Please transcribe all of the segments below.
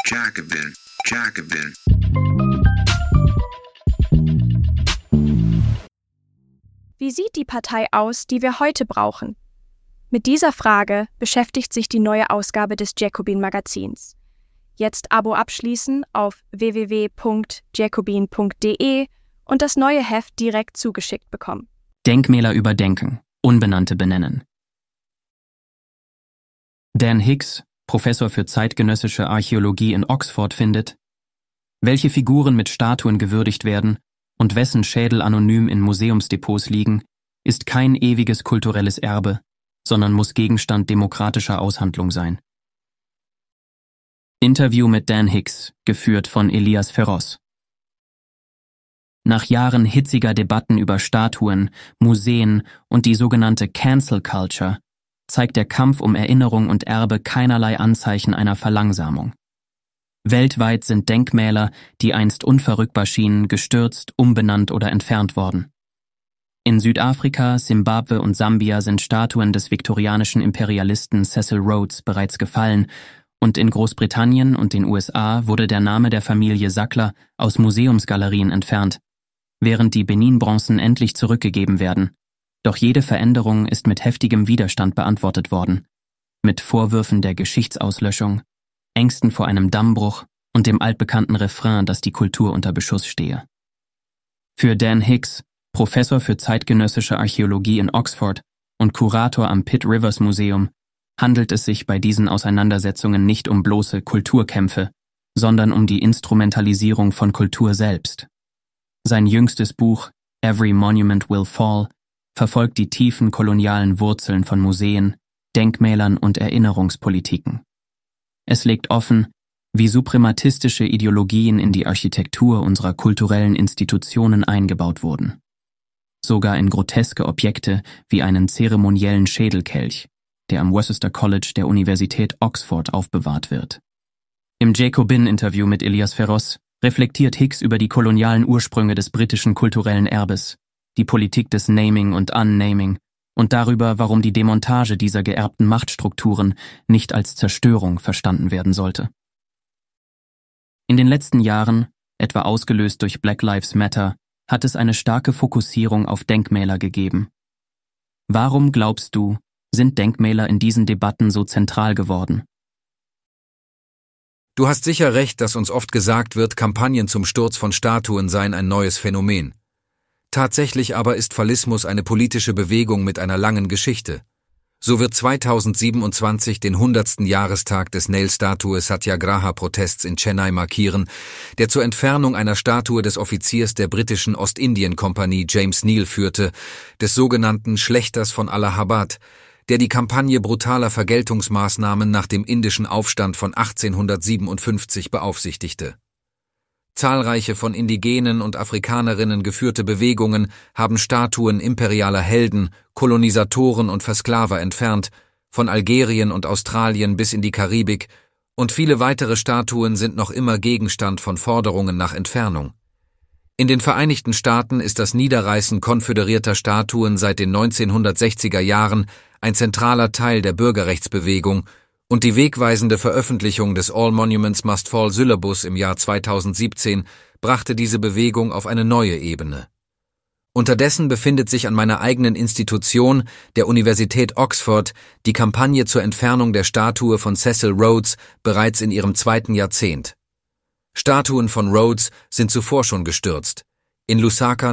Jacobin, Jacobin. Wie sieht die Partei aus, die wir heute brauchen? Mit dieser Frage beschäftigt sich die neue Ausgabe des Jacobin-Magazins. Jetzt Abo abschließen auf www.jacobin.de und das neue Heft direkt zugeschickt bekommen. Denkmäler überdenken, Unbenannte benennen. Dan Hicks, Professor für zeitgenössische Archäologie in Oxford, findet: Welche Figuren mit Statuen gewürdigt werden und wessen Schädel anonym in Museumsdepots liegen, ist kein ewiges kulturelles Erbe, sondern muss Gegenstand demokratischer Aushandlung sein. Interview mit Dan Hicks, geführt von Elias Ferros. Nach Jahren hitziger Debatten über Statuen, Museen und die sogenannte Cancel Culture zeigt der Kampf um Erinnerung und Erbe keinerlei Anzeichen einer Verlangsamung. Weltweit sind Denkmäler, die einst unverrückbar schienen, gestürzt, umbenannt oder entfernt worden. In Südafrika, Simbabwe und Sambia sind Statuen des viktorianischen Imperialisten Cecil Rhodes bereits gefallen, und in Großbritannien und den USA wurde der Name der Familie Sackler aus Museumsgalerien entfernt, während die Benin-Bronzen endlich zurückgegeben werden. Doch jede Veränderung ist mit heftigem Widerstand beantwortet worden, mit Vorwürfen der Geschichtsauslöschung, Ängsten vor einem Dammbruch und dem altbekannten Refrain, dass die Kultur unter Beschuss stehe. Für Dan Hicks, Professor für zeitgenössische Archäologie in Oxford und Kurator am Pitt Rivers Museum, handelt es sich bei diesen Auseinandersetzungen nicht um bloße Kulturkämpfe, sondern um die Instrumentalisierung von Kultur selbst. Sein jüngstes Buch, Every Monument Will Fall, verfolgt die tiefen kolonialen Wurzeln von Museen, Denkmälern und Erinnerungspolitiken. Es legt offen, wie suprematistische Ideologien in die Architektur unserer kulturellen Institutionen eingebaut wurden. Sogar in groteske Objekte wie einen zeremoniellen Schädelkelch, der am Worcester College der Universität Oxford aufbewahrt wird. Im Jacobin-Interview mit Elias Ferros reflektiert Hicks über die kolonialen Ursprünge des britischen kulturellen Erbes, die Politik des Naming und Unnaming und darüber, warum die Demontage dieser geerbten Machtstrukturen nicht als Zerstörung verstanden werden sollte. In den letzten Jahren, etwa ausgelöst durch Black Lives Matter, hat es eine starke Fokussierung auf Denkmäler gegeben. Warum, glaubst du, sind Denkmäler in diesen Debatten so zentral geworden? Du hast sicher recht, dass uns oft gesagt wird, Kampagnen zum Sturz von Statuen seien ein neues Phänomen. Tatsächlich aber ist Fallismus eine politische Bewegung mit einer langen Geschichte. So wird 2027 den 100. Jahrestag des Nail-Statue Satyagraha-Protests in Chennai markieren, der zur Entfernung einer Statue des Offiziers der britischen Ostindien-Kompanie James Neal führte, des sogenannten Schlächters von Allahabad, der die Kampagne brutaler Vergeltungsmaßnahmen nach dem indischen Aufstand von 1857 beaufsichtigte. Zahlreiche von Indigenen und Afrikanerinnen geführte Bewegungen haben Statuen imperialer Helden, Kolonisatoren und Versklaver entfernt, von Algerien und Australien bis in die Karibik, und viele weitere Statuen sind noch immer Gegenstand von Forderungen nach Entfernung. In den Vereinigten Staaten ist das Niederreißen konföderierter Statuen seit den 1960er Jahren ein zentraler Teil der Bürgerrechtsbewegung, und die wegweisende Veröffentlichung des All Monuments Must Fall Syllabus im Jahr 2017 brachte diese Bewegung auf eine neue Ebene. Unterdessen befindet sich an meiner eigenen Institution, der Universität Oxford, die Kampagne zur Entfernung der Statue von Cecil Rhodes bereits in ihrem 2. Jahrzehnt. Statuen von Rhodes sind zuvor schon gestürzt. In Lusaka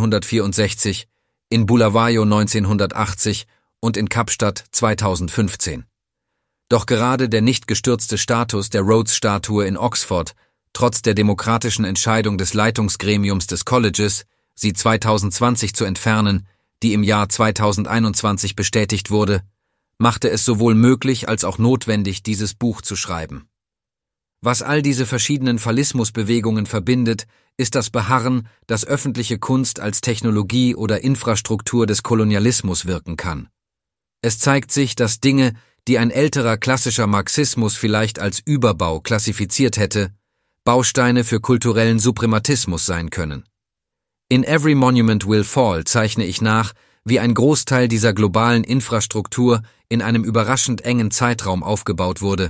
1964, in Bulawayo 1980 und in Kapstadt 2015. Doch gerade der nicht gestürzte Status der Rhodes-Statue in Oxford, trotz der demokratischen Entscheidung des Leitungsgremiums des Colleges, sie 2020 zu entfernen, die im Jahr 2021 bestätigt wurde, machte es sowohl möglich als auch notwendig, dieses Buch zu schreiben. Was all diese verschiedenen Fallismusbewegungen verbindet, ist das Beharren, dass öffentliche Kunst als Technologie oder Infrastruktur des Kolonialismus wirken kann. Es zeigt sich, dass Dinge, die ein älterer klassischer Marxismus vielleicht als Überbau klassifiziert hätte, Bausteine für kulturellen Suprematismus sein können. In Every Monument Will Fall zeichne ich nach, wie ein Großteil dieser globalen Infrastruktur in einem überraschend engen Zeitraum aufgebaut wurde,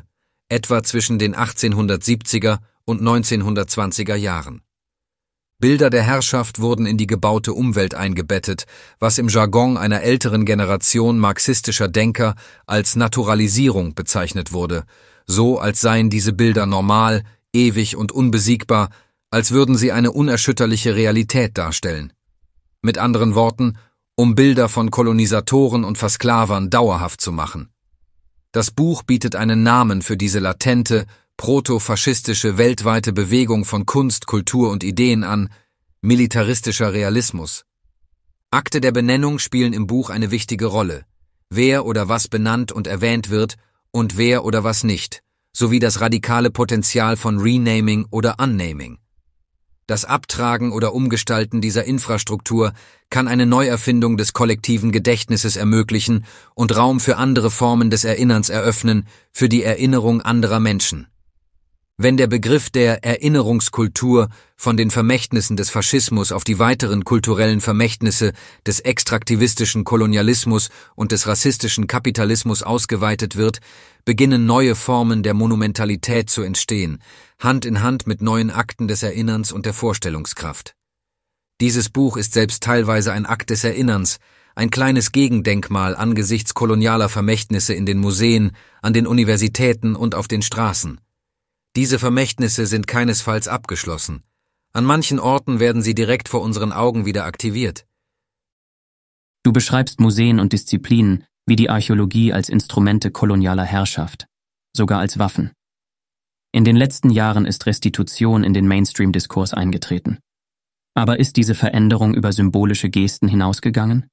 etwa zwischen den 1870er und 1920er Jahren. Bilder der Herrschaft wurden in die gebaute Umwelt eingebettet, was im Jargon einer älteren Generation marxistischer Denker als Naturalisierung bezeichnet wurde, so als seien diese Bilder normal, ewig und unbesiegbar, als würden sie eine unerschütterliche Realität darstellen. Mit anderen Worten, um Bilder von Kolonisatoren und Versklavern dauerhaft zu machen. Das Buch bietet einen Namen für diese latente, proto-faschistische weltweite Bewegung von Kunst, Kultur und Ideen an, militaristischer Realismus. Akte der Benennung spielen im Buch eine wichtige Rolle, wer oder was benannt und erwähnt wird und wer oder was nicht, sowie das radikale Potenzial von Renaming oder Unnaming. Das Abtragen oder Umgestalten dieser Infrastruktur kann eine Neuerfindung des kollektiven Gedächtnisses ermöglichen und Raum für andere Formen des Erinnerns eröffnen, für die Erinnerung anderer Menschen. Wenn der Begriff der Erinnerungskultur von den Vermächtnissen des Faschismus auf die weiteren kulturellen Vermächtnisse des extraktivistischen Kolonialismus und des rassistischen Kapitalismus ausgeweitet wird, beginnen neue Formen der Monumentalität zu entstehen, Hand in Hand mit neuen Akten des Erinnerns und der Vorstellungskraft. Dieses Buch ist selbst teilweise ein Akt des Erinnerns, ein kleines Gegendenkmal angesichts kolonialer Vermächtnisse in den Museen, an den Universitäten und auf den Straßen. Diese Vermächtnisse sind keinesfalls abgeschlossen. An manchen Orten werden sie direkt vor unseren Augen wieder aktiviert. Du beschreibst Museen und Disziplinen wie die Archäologie als Instrumente kolonialer Herrschaft, sogar als Waffen. In den letzten Jahren ist Restitution in den Mainstream-Diskurs eingetreten. Aber ist diese Veränderung über symbolische Gesten hinausgegangen?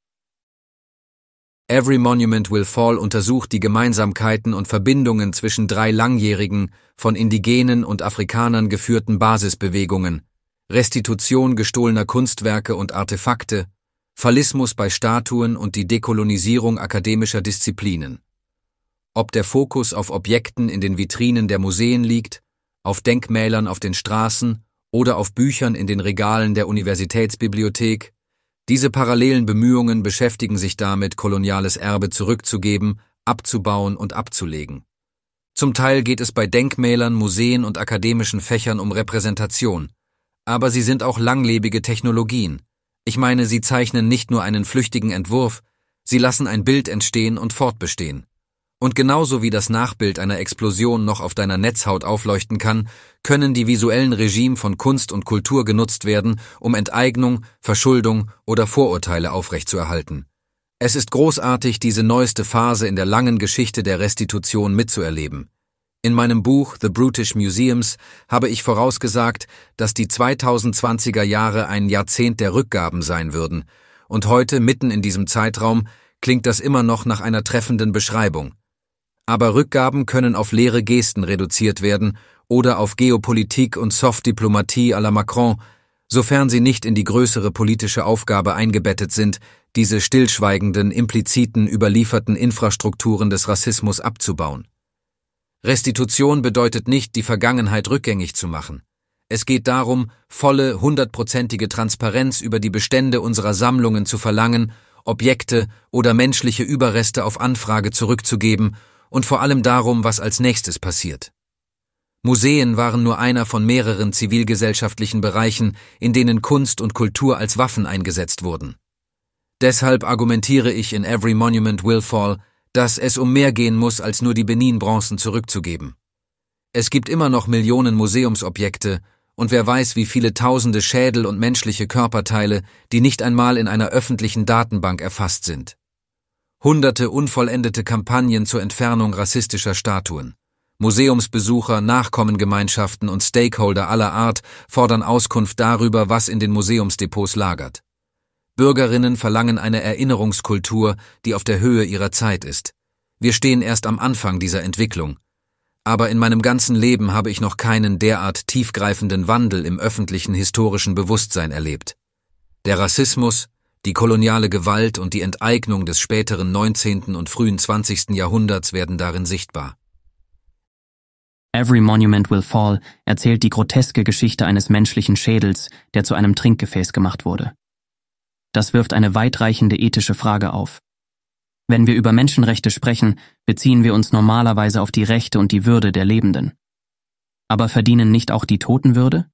Every Monument Will Fall untersucht die Gemeinsamkeiten und Verbindungen zwischen 3 langjährigen, von Indigenen und Afrikanern geführten Basisbewegungen, Restitution gestohlener Kunstwerke und Artefakte, Fallismus bei Statuen und die Dekolonisierung akademischer Disziplinen. Ob der Fokus auf Objekten in den Vitrinen der Museen liegt, auf Denkmälern auf den Straßen oder auf Büchern in den Regalen der Universitätsbibliothek, diese parallelen Bemühungen beschäftigen sich damit, koloniales Erbe zurückzugeben, abzubauen und abzulegen. Zum Teil geht es bei Denkmälern, Museen und akademischen Fächern um Repräsentation. Aber sie sind auch langlebige Technologien. Ich meine, sie zeichnen nicht nur einen flüchtigen Entwurf, sie lassen ein Bild entstehen und fortbestehen. Und genauso wie das Nachbild einer Explosion noch auf deiner Netzhaut aufleuchten kann, können die visuellen Regime von Kunst und Kultur genutzt werden, um Enteignung, Verschuldung oder Vorurteile aufrechtzuerhalten. Es ist großartig, diese neueste Phase in der langen Geschichte der Restitution mitzuerleben. In meinem Buch The Brutish Museums habe ich vorausgesagt, dass die 2020er Jahre ein Jahrzehnt der Rückgaben sein würden, und heute, mitten in diesem Zeitraum, klingt das immer noch nach einer treffenden Beschreibung. Aber Rückgaben können auf leere Gesten reduziert werden oder auf Geopolitik und Softdiplomatie à la Macron, sofern sie nicht in die größere politische Aufgabe eingebettet sind, diese stillschweigenden, impliziten, überlieferten Infrastrukturen des Rassismus abzubauen. Restitution bedeutet nicht, die Vergangenheit rückgängig zu machen. Es geht darum, volle, 100%ige Transparenz über die Bestände unserer Sammlungen zu verlangen, Objekte oder menschliche Überreste auf Anfrage zurückzugeben und vor allem darum, was als nächstes passiert. Museen waren nur einer von mehreren zivilgesellschaftlichen Bereichen, in denen Kunst und Kultur als Waffen eingesetzt wurden. Deshalb argumentiere ich in Every Monument Will Fall, dass es um mehr gehen muss, als nur die Benin-Bronzen zurückzugeben. Es gibt immer noch Millionen Museumsobjekte und wer weiß, wie viele tausende Schädel und menschliche Körperteile, die nicht einmal in einer öffentlichen Datenbank erfasst sind. Hunderte unvollendete Kampagnen zur Entfernung rassistischer Statuen. Museumsbesucher, Nachkommengemeinschaften und Stakeholder aller Art fordern Auskunft darüber, was in den Museumsdepots lagert. Bürgerinnen verlangen eine Erinnerungskultur, die auf der Höhe ihrer Zeit ist. Wir stehen erst am Anfang dieser Entwicklung. Aber in meinem ganzen Leben habe ich noch keinen derart tiefgreifenden Wandel im öffentlichen historischen Bewusstsein erlebt. Der Rassismus, die koloniale Gewalt und die Enteignung des späteren 19. und frühen 20. Jahrhunderts werden darin sichtbar. Every Monument Will Fall erzählt die groteske Geschichte eines menschlichen Schädels, der zu einem Trinkgefäß gemacht wurde. Das wirft eine weitreichende ethische Frage auf. Wenn wir über Menschenrechte sprechen, beziehen wir uns normalerweise auf die Rechte und die Würde der Lebenden. Aber verdienen nicht auch die Toten Würde?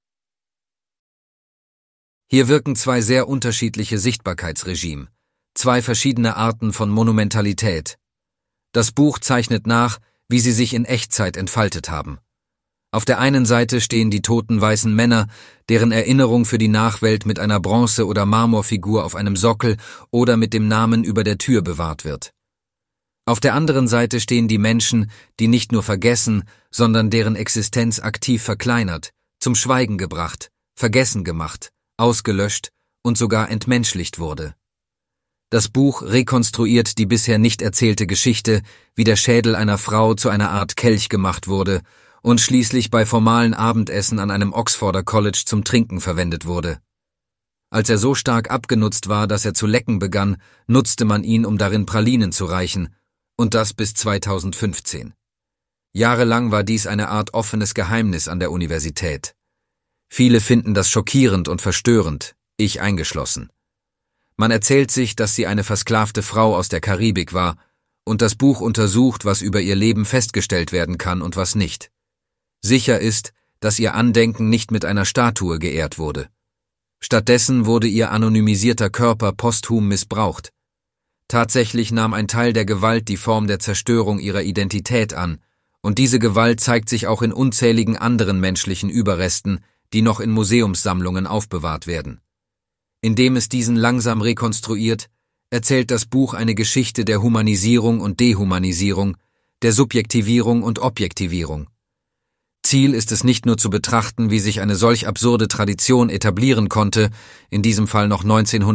Hier wirken zwei sehr unterschiedliche Sichtbarkeitsregime, zwei verschiedene Arten von Monumentalität. Das Buch zeichnet nach, wie sie sich in Echtzeit entfaltet haben. Auf der einen Seite stehen die toten weißen Männer, deren Erinnerung für die Nachwelt mit einer Bronze- oder Marmorfigur auf einem Sockel oder mit dem Namen über der Tür bewahrt wird. Auf der anderen Seite stehen die Menschen, die nicht nur vergessen, sondern deren Existenz aktiv verkleinert, zum Schweigen gebracht, vergessen gemacht, ausgelöscht und sogar entmenschlicht wurde. Das Buch rekonstruiert die bisher nicht erzählte Geschichte, wie der Schädel einer Frau zu einer Art Kelch gemacht wurde und schließlich bei formalen Abendessen an einem Oxforder College zum Trinken verwendet wurde. Als er so stark abgenutzt war, dass er zu lecken begann, nutzte man ihn, um darin Pralinen zu reichen, und das bis 2015. Jahrelang war dies eine Art offenes Geheimnis an der Universität. Viele finden das schockierend und verstörend, ich eingeschlossen. Man erzählt sich, dass sie eine versklavte Frau aus der Karibik war, und das Buch untersucht, was über ihr Leben festgestellt werden kann und was nicht. Sicher ist, dass ihr Andenken nicht mit einer Statue geehrt wurde. Stattdessen wurde ihr anonymisierter Körper posthum missbraucht. Tatsächlich nahm ein Teil der Gewalt die Form der Zerstörung ihrer Identität an, und diese Gewalt zeigt sich auch in unzähligen anderen menschlichen Überresten, die noch in Museumssammlungen aufbewahrt werden. Indem es diesen langsam rekonstruiert, erzählt das Buch eine Geschichte der Humanisierung und Dehumanisierung, der Subjektivierung und Objektivierung. Ziel ist es nicht nur zu betrachten, wie sich eine solch absurde Tradition etablieren konnte, in diesem Fall noch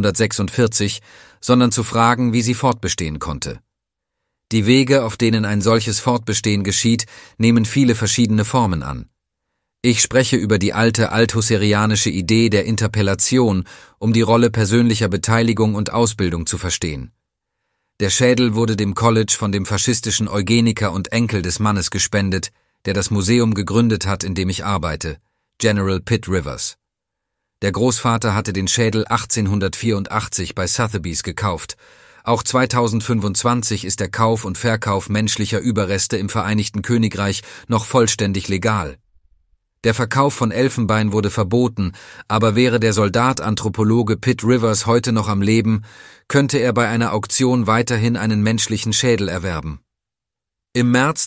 1946, sondern zu fragen, wie sie fortbestehen konnte. Die Wege, auf denen ein solches Fortbestehen geschieht, nehmen viele verschiedene Formen an. Ich spreche über die alte althusserianische Idee der Interpellation, um die Rolle persönlicher Beteiligung und Ausbildung zu verstehen. Der Schädel wurde dem College von dem faschistischen Eugeniker und Enkel des Mannes gespendet, der das Museum gegründet hat, in dem ich arbeite, General Pitt Rivers. Der Großvater hatte den Schädel 1884 bei Sotheby's gekauft. Auch 2025 ist der Kauf und Verkauf menschlicher Überreste im Vereinigten Königreich noch vollständig legal. Der Verkauf von Elfenbein wurde verboten, aber wäre der Soldatanthropologe Pitt Rivers heute noch am Leben, könnte er bei einer Auktion weiterhin einen menschlichen Schädel erwerben. Im März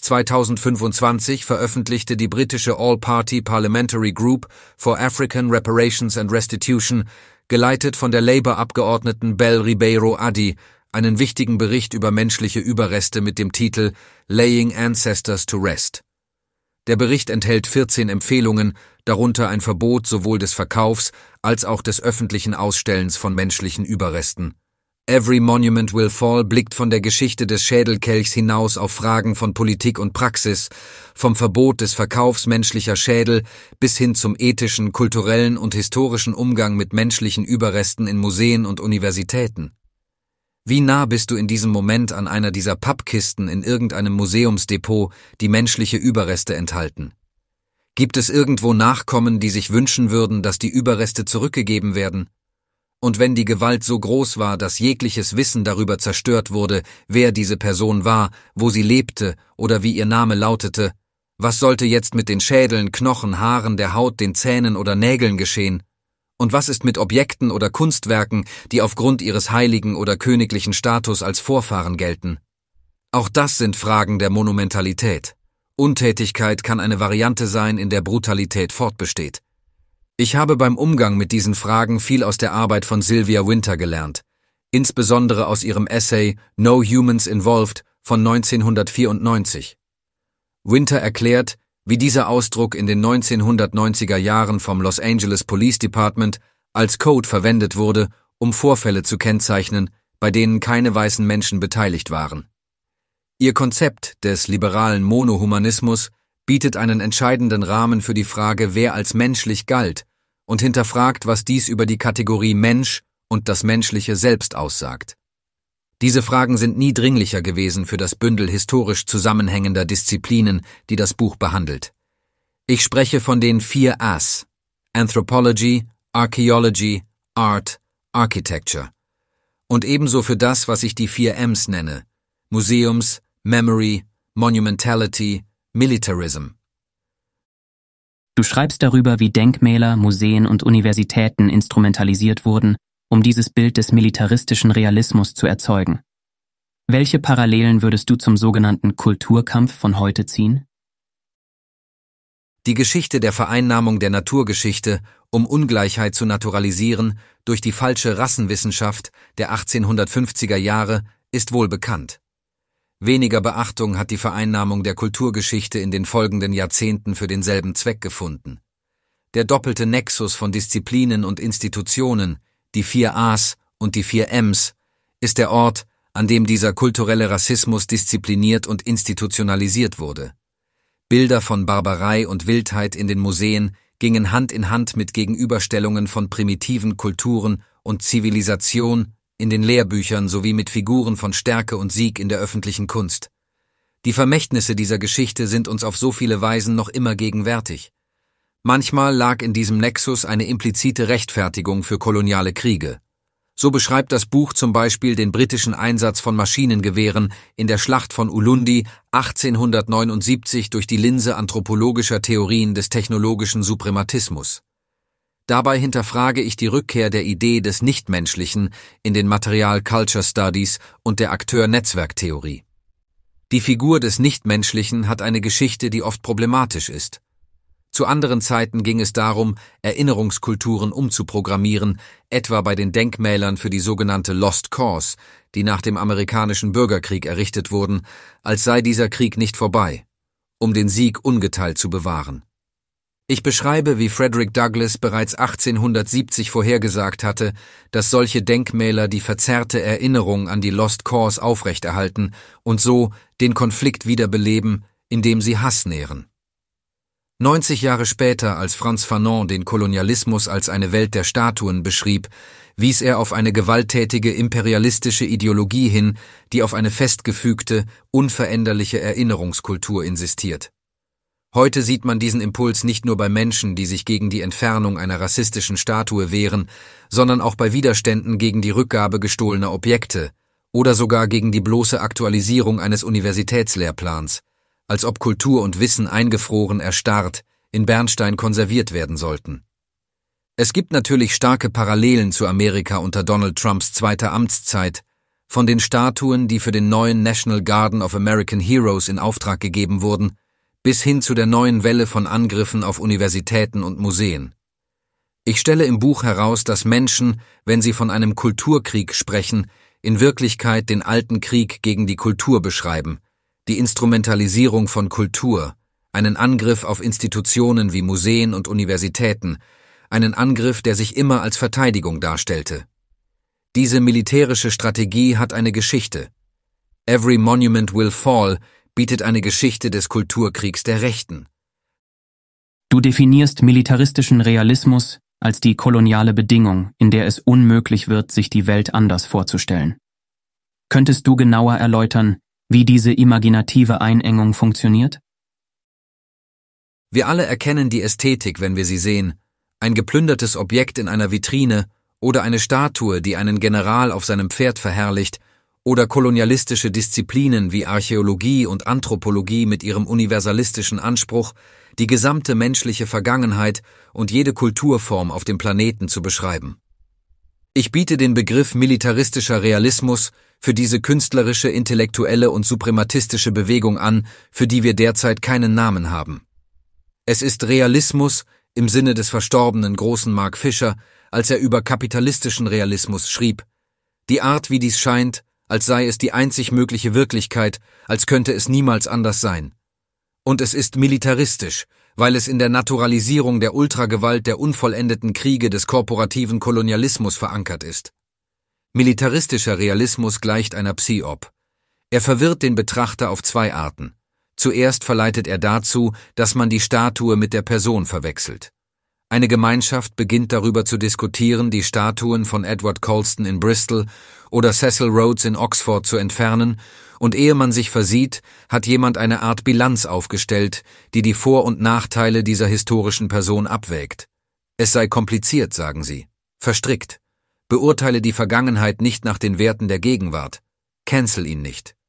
2025 veröffentlichte die britische All-Party Parliamentary Group for African Reparations and Restitution, geleitet von der Labour-Abgeordneten Bell Ribeiro Addy, einen wichtigen Bericht über menschliche Überreste mit dem Titel Laying Ancestors to Rest. Der Bericht enthält 14 Empfehlungen, darunter ein Verbot sowohl des Verkaufs als auch des öffentlichen Ausstellens von menschlichen Überresten. Every Monument Will Fall blickt von der Geschichte des Schädelkelchs hinaus auf Fragen von Politik und Praxis, vom Verbot des Verkaufs menschlicher Schädel bis hin zum ethischen, kulturellen und historischen Umgang mit menschlichen Überresten in Museen und Universitäten. Wie nah bist du in diesem Moment an einer dieser Pappkisten in irgendeinem Museumsdepot, die menschliche Überreste enthalten? Gibt es irgendwo Nachkommen, die sich wünschen würden, dass die Überreste zurückgegeben werden? Und wenn die Gewalt so groß war, dass jegliches Wissen darüber zerstört wurde, wer diese Person war, wo sie lebte oder wie ihr Name lautete, was sollte jetzt mit den Schädeln, Knochen, Haaren, der Haut, den Zähnen oder Nägeln geschehen? Und was ist mit Objekten oder Kunstwerken, die aufgrund ihres heiligen oder königlichen Status als Vorfahren gelten? Auch das sind Fragen der Monumentalität. Untätigkeit kann eine Variante sein, in der Brutalität fortbesteht. Ich habe beim Umgang mit diesen Fragen viel aus der Arbeit von Sylvia Wynter gelernt, insbesondere aus ihrem Essay No Humans Involved von 1994. Wynter erklärt, wie dieser Ausdruck in den 1990er Jahren vom Los Angeles Police Department als Code verwendet wurde, um Vorfälle zu kennzeichnen, bei denen keine weißen Menschen beteiligt waren. Ihr Konzept des liberalen Monohumanismus bietet einen entscheidenden Rahmen für die Frage, wer als menschlich galt, und hinterfragt, was dies über die Kategorie Mensch und das Menschliche selbst aussagt. Diese Fragen sind nie dringlicher gewesen für das Bündel historisch zusammenhängender Disziplinen, die das Buch behandelt. Ich spreche von den 4 As: Anthropology, Archaeology, Art, Architecture. Und ebenso für das, was ich die 4 Ms nenne: Museums, Memory, Monumentality, Militarism. Du schreibst darüber, wie Denkmäler, Museen und Universitäten instrumentalisiert wurden, um dieses Bild des militaristischen Realismus zu erzeugen. Welche Parallelen würdest du zum sogenannten Kulturkampf von heute ziehen? Die Geschichte der Vereinnahmung der Naturgeschichte, um Ungleichheit zu naturalisieren, durch die falsche Rassenwissenschaft der 1850er Jahre, ist wohl bekannt. Weniger Beachtung hat die Vereinnahmung der Kulturgeschichte in den folgenden Jahrzehnten für denselben Zweck gefunden. Der doppelte Nexus von Disziplinen und Institutionen, die 4 A's und die 4 M's, ist der Ort, an dem dieser kulturelle Rassismus diszipliniert und institutionalisiert wurde. Bilder von Barbarei und Wildheit in den Museen gingen Hand in Hand mit Gegenüberstellungen von primitiven Kulturen und Zivilisation in den Lehrbüchern sowie mit Figuren von Stärke und Sieg in der öffentlichen Kunst. Die Vermächtnisse dieser Geschichte sind uns auf so viele Weisen noch immer gegenwärtig. Manchmal lag in diesem Nexus eine implizite Rechtfertigung für koloniale Kriege. So beschreibt das Buch zum Beispiel den britischen Einsatz von Maschinengewehren in der Schlacht von Ulundi 1879 durch die Linse anthropologischer Theorien des technologischen Suprematismus. Dabei hinterfrage ich die Rückkehr der Idee des Nichtmenschlichen in den Material Culture Studies und der Akteur-Netzwerk-Theorie. Die Figur des Nichtmenschlichen hat eine Geschichte, die oft problematisch ist. Zu anderen Zeiten ging es darum, Erinnerungskulturen umzuprogrammieren, etwa bei den Denkmälern für die sogenannte Lost Cause, die nach dem amerikanischen Bürgerkrieg errichtet wurden, als sei dieser Krieg nicht vorbei, um den Sieg ungeteilt zu bewahren. Ich beschreibe, wie Frederick Douglass bereits 1870 vorhergesagt hatte, dass solche Denkmäler die verzerrte Erinnerung an die Lost Cause aufrechterhalten und so den Konflikt wiederbeleben, indem sie Hass nähren. 90 Jahre später, als Frantz Fanon den Kolonialismus als eine Welt der Statuen beschrieb, wies er auf eine gewalttätige imperialistische Ideologie hin, die auf eine festgefügte, unveränderliche Erinnerungskultur insistiert. Heute sieht man diesen Impuls nicht nur bei Menschen, die sich gegen die Entfernung einer rassistischen Statue wehren, sondern auch bei Widerständen gegen die Rückgabe gestohlener Objekte oder sogar gegen die bloße Aktualisierung eines Universitätslehrplans, als ob Kultur und Wissen eingefroren, erstarrt, in Bernstein konserviert werden sollten. Es gibt natürlich starke Parallelen zu Amerika unter Donald Trumps zweiter Amtszeit, von den Statuen, die für den neuen National Garden of American Heroes in Auftrag gegeben wurden, bis hin zu der neuen Welle von Angriffen auf Universitäten und Museen. Ich stelle im Buch heraus, dass Menschen, wenn sie von einem Kulturkrieg sprechen, in Wirklichkeit den alten Krieg gegen die Kultur beschreiben, die Instrumentalisierung von Kultur, einen Angriff auf Institutionen wie Museen und Universitäten, einen Angriff, der sich immer als Verteidigung darstellte. Diese militärische Strategie hat eine Geschichte. Every Monument Will Fall bietet eine Geschichte des Kulturkriegs der Rechten. Du definierst militaristischen Realismus als die koloniale Bedingung, in der es unmöglich wird, sich die Welt anders vorzustellen. Könntest du genauer erläutern, wie diese imaginative Einengung funktioniert? Wir alle erkennen die Ästhetik, wenn wir sie sehen. Ein geplündertes Objekt in einer Vitrine oder eine Statue, die einen General auf seinem Pferd verherrlicht, oder kolonialistische Disziplinen wie Archäologie und Anthropologie mit ihrem universalistischen Anspruch, die gesamte menschliche Vergangenheit und jede Kulturform auf dem Planeten zu beschreiben. Ich biete den Begriff militaristischer Realismus für diese künstlerische, intellektuelle und suprematistische Bewegung an, für die wir derzeit keinen Namen haben. Es ist Realismus im Sinne des verstorbenen großen Mark Fisher, als er über kapitalistischen Realismus schrieb: Die Art, wie dies scheint, als sei es die einzig mögliche Wirklichkeit, als könnte es niemals anders sein. Und es ist militaristisch, weil es in der Naturalisierung der Ultragewalt der unvollendeten Kriege des korporativen Kolonialismus verankert ist. Militaristischer Realismus gleicht einer Psyop. Er verwirrt den Betrachter auf 2 Arten. Zuerst verleitet er dazu, dass man die Statue mit der Person verwechselt. Eine Gemeinschaft beginnt darüber zu diskutieren, die Statuen von Edward Colston in Bristol oder Cecil Rhodes in Oxford zu entfernen, und ehe man sich versieht, hat jemand eine Art Bilanz aufgestellt, die die Vor- und Nachteile dieser historischen Person abwägt. Es sei kompliziert, sagen sie, verstrickt. Beurteile die Vergangenheit nicht nach den Werten der Gegenwart. Cancel ihn nicht.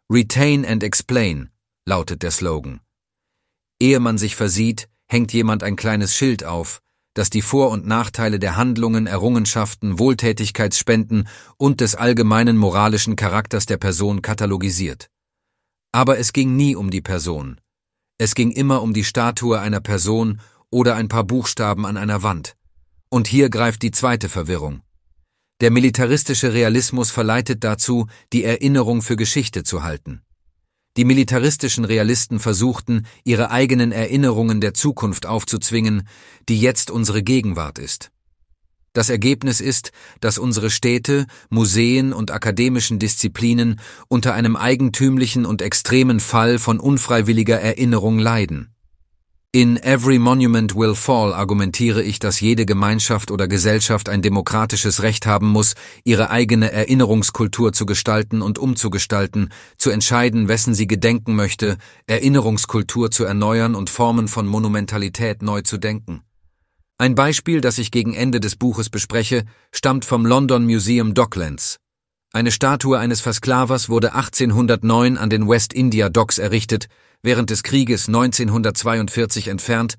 Retain and explain lautet der Slogan. Ehe man sich versieht, hängt jemand ein kleines Schild auf, das die Vor- und Nachteile der Handlungen, Errungenschaften, Wohltätigkeitsspenden und des allgemeinen moralischen Charakters der Person katalogisiert. Aber es ging nie um die Person. Es ging immer um die Statue einer Person oder ein paar Buchstaben an einer Wand. Und hier greift die zweite Verwirrung. Der militaristische Realismus verleitet dazu, die Erinnerung für Geschichte zu halten. Die militaristischen Realisten versuchten, ihre eigenen Erinnerungen der Zukunft aufzuzwingen, die jetzt unsere Gegenwart ist. Das Ergebnis ist, dass unsere Städte, Museen und akademischen Disziplinen unter einem eigentümlichen und extremen Fall von unfreiwilliger Erinnerung leiden. In Every Monument Will Fall argumentiere ich, dass jede Gemeinschaft oder Gesellschaft ein demokratisches Recht haben muss, ihre eigene Erinnerungskultur zu gestalten und umzugestalten, zu entscheiden, wessen sie gedenken möchte, Erinnerungskultur zu erneuern und Formen von Monumentalität neu zu denken. Ein Beispiel, das ich gegen Ende des Buches bespreche, stammt vom London Museum Docklands. Eine Statue eines Versklavers wurde 1809 an den West India Docks errichtet, während des Krieges 1942 entfernt,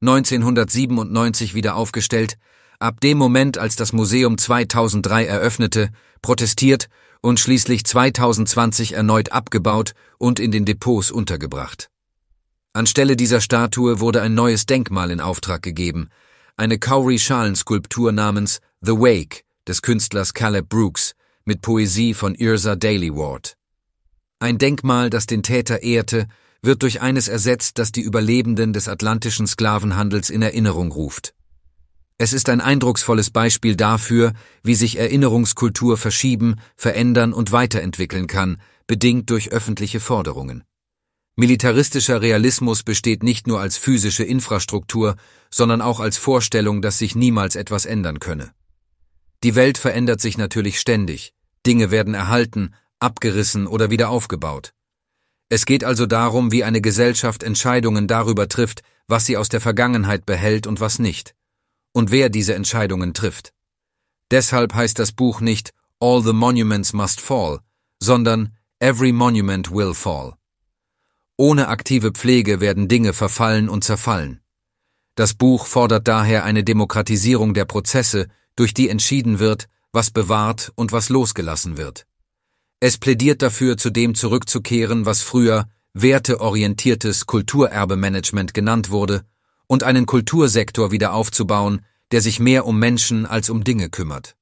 1997 wieder aufgestellt, ab dem Moment, als das Museum 2003 eröffnete, protestiert und schließlich 2020 erneut abgebaut und in den Depots untergebracht. Anstelle dieser Statue wurde ein neues Denkmal in Auftrag gegeben, eine Cowrie-Schalenskulptur namens The Wake des Künstlers Caleb Brooks mit Poesie von Yrsa Daley Ward. Ein Denkmal, das den Täter ehrte, wird durch eines ersetzt, das die Überlebenden des atlantischen Sklavenhandels in Erinnerung ruft. Es ist ein eindrucksvolles Beispiel dafür, wie sich Erinnerungskultur verschieben, verändern und weiterentwickeln kann, bedingt durch öffentliche Forderungen. Militaristischer Realismus besteht nicht nur als physische Infrastruktur, sondern auch als Vorstellung, dass sich niemals etwas ändern könne. Die Welt verändert sich natürlich ständig, Dinge werden erhalten, abgerissen oder wieder aufgebaut. Es geht also darum, wie eine Gesellschaft Entscheidungen darüber trifft, was sie aus der Vergangenheit behält und was nicht. Und wer diese Entscheidungen trifft. Deshalb heißt das Buch nicht All the Monuments Must Fall, sondern Every Monument Will Fall. Ohne aktive Pflege werden Dinge verfallen und zerfallen. Das Buch fordert daher eine Demokratisierung der Prozesse, durch die entschieden wird, was bewahrt und was losgelassen wird. Es plädiert dafür, zu dem zurückzukehren, was früher werteorientiertes Kulturerbemanagement genannt wurde, und einen Kultursektor wieder aufzubauen, der sich mehr um Menschen als um Dinge kümmert.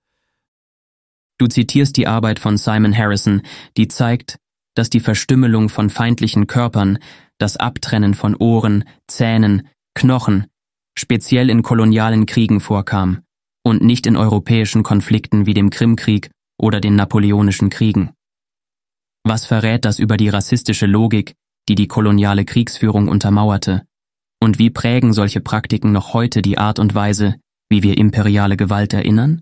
Du zitierst die Arbeit von Simon Harrison, die zeigt, dass die Verstümmelung von feindlichen Körpern, das Abtrennen von Ohren, Zähnen, Knochen, speziell in kolonialen Kriegen vorkam und nicht in europäischen Konflikten wie dem Krimkrieg oder den Napoleonischen Kriegen. Was verrät das über die rassistische Logik, die die koloniale Kriegsführung untermauerte? Und wie prägen solche Praktiken noch heute die Art und Weise, wie wir imperiale Gewalt erinnern?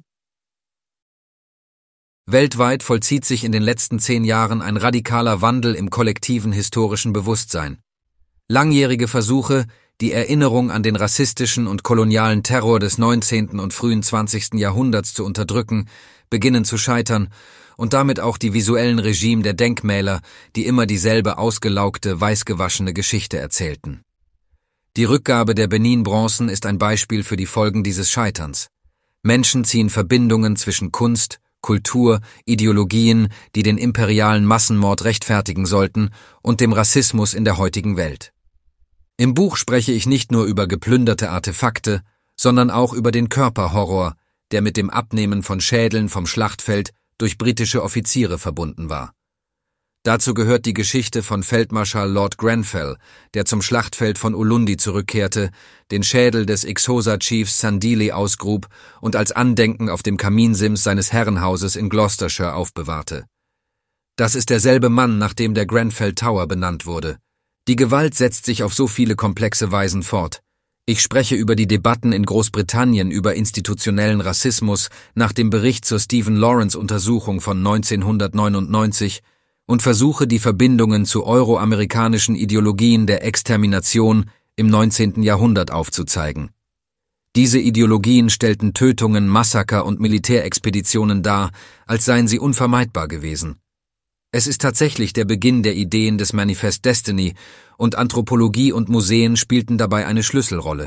Weltweit vollzieht sich in den letzten 10 Jahren ein radikaler Wandel im kollektiven historischen Bewusstsein. Langjährige Versuche, die Erinnerung an den rassistischen und kolonialen Terror des 19. und frühen 20. Jahrhunderts zu unterdrücken, beginnen zu scheitern und damit auch die visuellen Regime der Denkmäler, die immer dieselbe ausgelaugte, weißgewaschene Geschichte erzählten. Die Rückgabe der Benin-Bronzen ist ein Beispiel für die Folgen dieses Scheiterns. Menschen ziehen Verbindungen zwischen Kunst, Kultur, Ideologien, die den imperialen Massenmord rechtfertigen sollten, und dem Rassismus in der heutigen Welt. Im Buch spreche ich nicht nur über geplünderte Artefakte, sondern auch über den Körperhorror, der mit dem Abnehmen von Schädeln vom Schlachtfeld durch britische Offiziere verbunden war. Dazu gehört die Geschichte von Feldmarschall Lord Grenfell, der zum Schlachtfeld von Ulundi zurückkehrte, den Schädel des Xhosa-Chiefs Sandili ausgrub und als Andenken auf dem Kaminsims seines Herrenhauses in Gloucestershire aufbewahrte. Das ist derselbe Mann, nach dem der Grenfell Tower benannt wurde. Die Gewalt setzt sich auf so viele komplexe Weisen fort. Ich spreche über die Debatten in Großbritannien über institutionellen Rassismus nach dem Bericht zur Stephen Lawrence-Untersuchung von 1999 und versuche die Verbindungen zu euroamerikanischen Ideologien der Extermination im 19. Jahrhundert aufzuzeigen. Diese Ideologien stellten Tötungen, Massaker und Militärexpeditionen dar, als seien sie unvermeidbar gewesen. Es ist tatsächlich der Beginn der Ideen des Manifest Destiny, und Anthropologie und Museen spielten dabei eine Schlüsselrolle.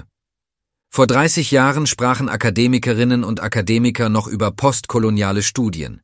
Vor 30 Jahren sprachen Akademikerinnen und Akademiker noch über postkoloniale Studien.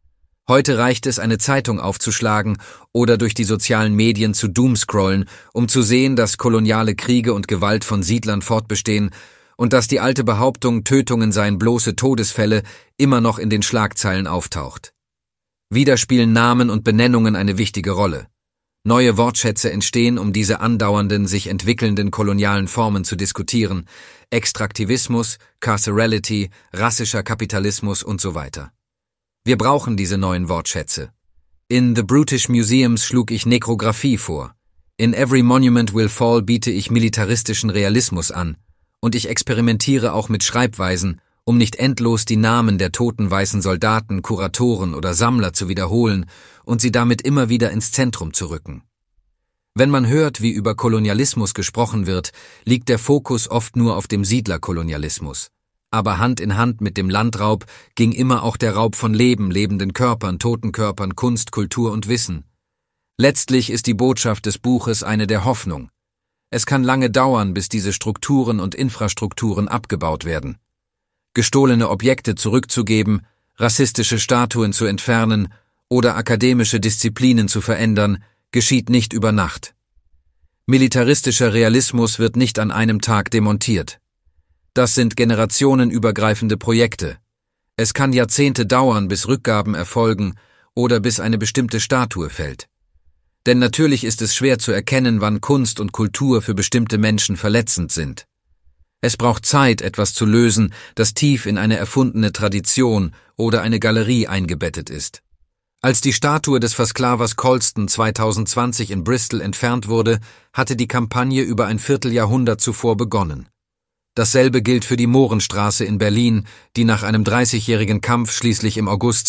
Heute reicht es, eine Zeitung aufzuschlagen oder durch die sozialen Medien zu doomscrollen, um zu sehen, dass koloniale Kriege und Gewalt von Siedlern fortbestehen und dass die alte Behauptung, Tötungen seien bloße Todesfälle, immer noch in den Schlagzeilen auftaucht. Wieder spielen Namen und Benennungen eine wichtige Rolle. Neue Wortschätze entstehen, um diese andauernden, sich entwickelnden kolonialen Formen zu diskutieren: Extraktivismus, Carcerality, rassischer Kapitalismus und so weiter. Wir brauchen diese neuen Wortschätze. In The British Museums schlug ich Nekrographie vor. In Every Monument Will Fall biete ich militaristischen Realismus an. Und ich experimentiere auch mit Schreibweisen, um nicht endlos die Namen der toten weißen Soldaten, Kuratoren oder Sammler zu wiederholen und sie damit immer wieder ins Zentrum zu rücken. Wenn man hört, wie über Kolonialismus gesprochen wird, liegt der Fokus oft nur auf dem Siedlerkolonialismus. Aber Hand in Hand mit dem Landraub ging immer auch der Raub von Leben, lebenden Körpern, toten Körpern, Kunst, Kultur und Wissen. Letztlich ist die Botschaft des Buches eine der Hoffnung. Es kann lange dauern, bis diese Strukturen und Infrastrukturen abgebaut werden. Gestohlene Objekte zurückzugeben, rassistische Statuen zu entfernen oder akademische Disziplinen zu verändern, geschieht nicht über Nacht. Militaristischer Realismus wird nicht an einem Tag demontiert. Das sind generationenübergreifende Projekte. Es kann Jahrzehnte dauern, bis Rückgaben erfolgen oder bis eine bestimmte Statue fällt. Denn natürlich ist es schwer zu erkennen, wann Kunst und Kultur für bestimmte Menschen verletzend sind. Es braucht Zeit, etwas zu lösen, das tief in eine erfundene Tradition oder eine Galerie eingebettet ist. Als die Statue des Versklavers Colston 2020 in Bristol entfernt wurde, hatte die Kampagne über ein Vierteljahrhundert zuvor begonnen. Dasselbe gilt für die Mohrenstraße in Berlin, die nach einem 30-jährigen Kampf schließlich im August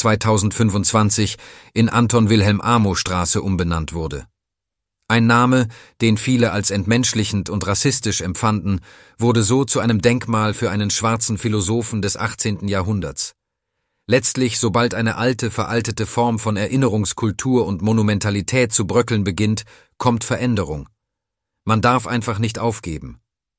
2025 in Anton-Wilhelm-Amo-Straße umbenannt wurde. Ein Name, den viele als entmenschlichend und rassistisch empfanden, wurde so zu einem Denkmal für einen schwarzen Philosophen des 18. Jahrhunderts. Letztlich, sobald eine alte, veraltete Form von Erinnerungskultur und Monumentalität zu bröckeln beginnt, kommt Veränderung. Man darf einfach nicht aufgeben.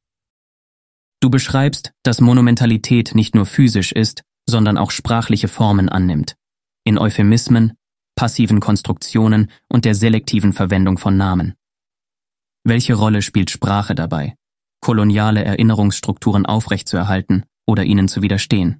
Du beschreibst, dass Monumentalität nicht nur physisch ist, sondern auch sprachliche Formen annimmt. In Euphemismen, passiven Konstruktionen und der selektiven Verwendung von Namen. Welche Rolle spielt Sprache dabei, koloniale Erinnerungsstrukturen aufrechtzuerhalten oder ihnen zu widerstehen?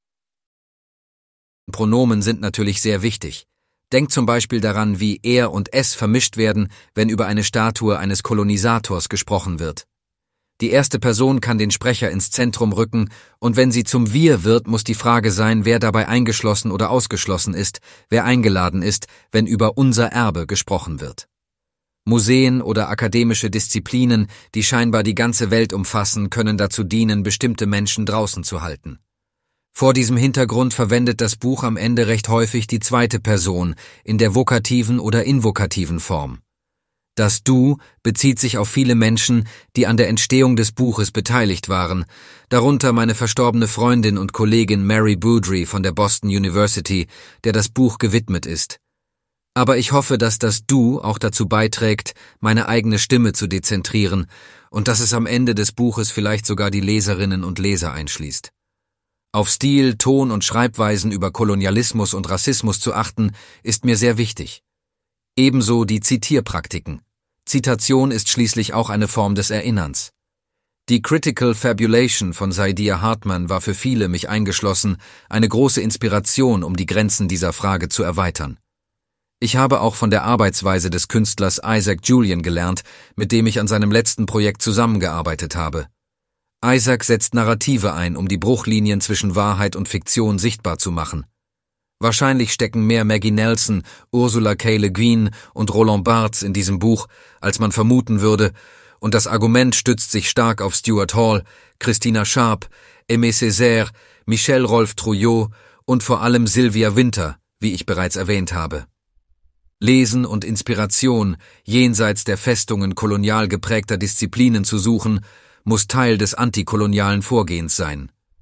Pronomen sind natürlich sehr wichtig. Denk zum Beispiel daran, wie er und es vermischt werden, wenn über eine Statue eines Kolonisators gesprochen wird. Die erste Person kann den Sprecher ins Zentrum rücken, und wenn sie zum Wir wird, muss die Frage sein, wer dabei eingeschlossen oder ausgeschlossen ist, wer eingeladen ist, wenn über unser Erbe gesprochen wird. Museen oder akademische Disziplinen, die scheinbar die ganze Welt umfassen, können dazu dienen, bestimmte Menschen draußen zu halten. Vor diesem Hintergrund verwendet das Buch am Ende recht häufig die zweite Person in der vokativen oder invokativen Form. Das Du bezieht sich auf viele Menschen, die an der Entstehung des Buches beteiligt waren, darunter meine verstorbene Freundin und Kollegin Mary Boudry von der Boston University, der das Buch gewidmet ist. Aber ich hoffe, dass das Du auch dazu beiträgt, meine eigene Stimme zu dezentrieren und dass es am Ende des Buches vielleicht sogar die Leserinnen und Leser einschließt. Auf Stil, Ton und Schreibweisen über Kolonialismus und Rassismus zu achten, ist mir sehr wichtig. Ebenso die Zitierpraktiken. Zitation ist schließlich auch eine Form des Erinnerns. Die Critical Fabulation von Saidiya Hartman war für viele, mich eingeschlossen, eine große Inspiration, um die Grenzen dieser Frage zu erweitern. Ich habe auch von der Arbeitsweise des Künstlers Isaac Julian gelernt, mit dem ich an seinem letzten Projekt zusammengearbeitet habe. Isaac setzt Narrative ein, um die Bruchlinien zwischen Wahrheit und Fiktion sichtbar zu machen. Wahrscheinlich stecken mehr Maggie Nelson, Ursula K. Le Guin und Roland Barthes in diesem Buch, als man vermuten würde, und das Argument stützt sich stark auf Stuart Hall, Christina Sharp, Aimé Césaire, Michel Rolf Trouillot und vor allem Sylvia Wynter, wie ich bereits erwähnt habe. Lesen und Inspiration, jenseits der Festungen kolonial geprägter Disziplinen zu suchen, muss Teil des antikolonialen Vorgehens sein.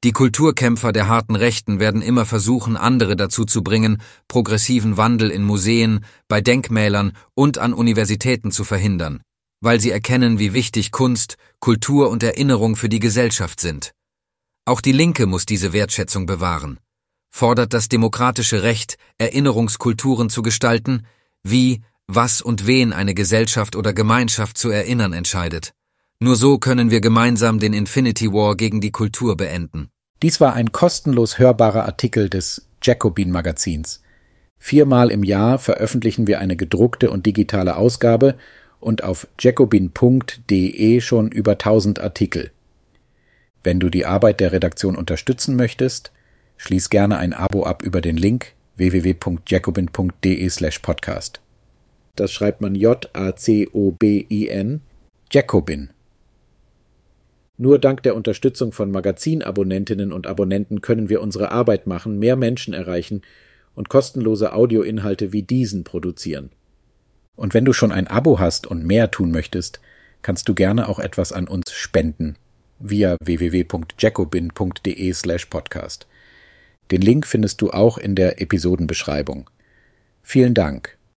Die Kulturkämpfer der harten Rechten werden immer versuchen, andere dazu zu bringen, progressiven Wandel in Museen, bei Denkmälern und an Universitäten zu verhindern, weil sie erkennen, wie wichtig Kunst, Kultur und Erinnerung für die Gesellschaft sind. Auch die Linke muss diese Wertschätzung bewahren, fordert das demokratische Recht, Erinnerungskulturen zu gestalten, wie, was und wen eine Gesellschaft oder Gemeinschaft zu erinnern entscheidet. Nur so können wir gemeinsam den Infinity War gegen die Kultur beenden. Dies war ein kostenlos hörbarer Artikel des Jacobin-Magazins. 4-mal im Jahr veröffentlichen wir eine gedruckte und digitale Ausgabe und auf jacobin.de schon über 1000 Artikel. Wenn du die Arbeit der Redaktion unterstützen möchtest, schließ gerne ein Abo ab über den Link www.jacobin.de/podcast. Das schreibt man Jacobin, Jacobin. Nur dank der Unterstützung von Magazinabonnentinnen und Abonnenten können wir unsere Arbeit machen, mehr Menschen erreichen und kostenlose Audioinhalte wie diesen produzieren. Und wenn du schon ein Abo hast und mehr tun möchtest, kannst du gerne auch etwas an uns spenden via www.jacobin.de/podcast. Den Link findest du auch in der Episodenbeschreibung. Vielen Dank.